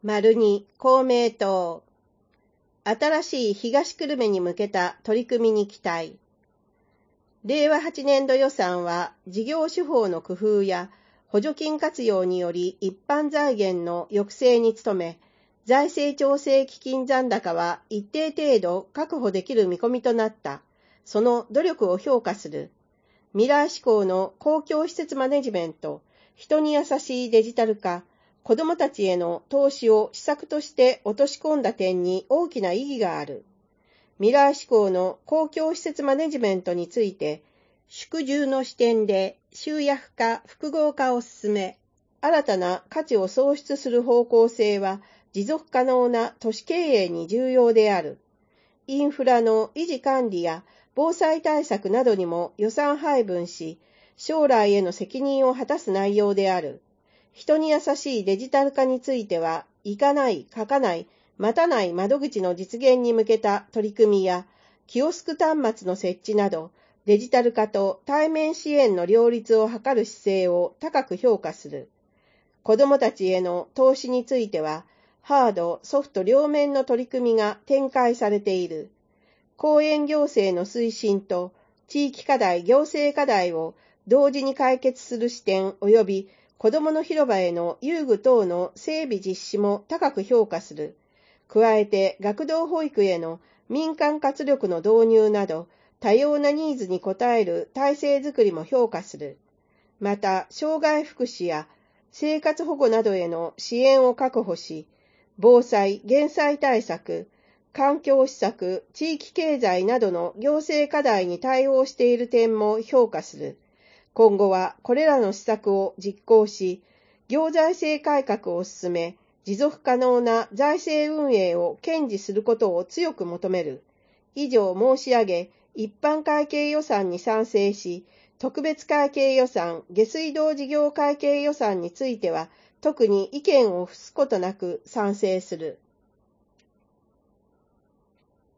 2、公明党。新しい東久留米に向けた取り組みに期待。令和8年度予算は事業手法の工夫や補助金活用により一般財源の抑制に努め、財政調整基金残高は一定程度確保できる見込みとなった。その努力を評価する。未来志向の公共施設マネジメント、人に優しいデジタル化、子どもたちへの投資を施策として落とし込んだ点に大きな意義がある。未来志向の公共施設マネジメントについて、縮重の視点で集約化・複合化を進め、新たな価値を創出する方向性は持続可能な都市経営に重要である。インフラの維持管理や防災対策などにも予算配分し、将来への責任を果たす内容である。人に優しいデジタル化については、行かない、書かない、待たない窓口の実現に向けた取り組みや、キオスク端末の設置など、デジタル化と対面支援の両立を図る姿勢を高く評価する。子どもたちへの投資については、ハード・ソフト両面の取り組みが展開されている。公園行政の推進と地域課題・行政課題を同時に解決する視点及び子どもの広場への遊具等の整備実施も高く評価する。加えて学童保育への民間活力の導入など多様なニーズに応える体制づくりも評価する。また、障害福祉や生活保護などへの支援を確保し、防災・減災対策、環境施策、地域経済などの行政課題に対応している点も評価する。今後はこれらの施策を実行し、行財政改革を進め、持続可能な財政運営を堅持することを強く求める。以上申し上げ、一般会計予算に賛成し、特別会計予算、下水道事業会計予算については、特に意見を付すことなく賛成する。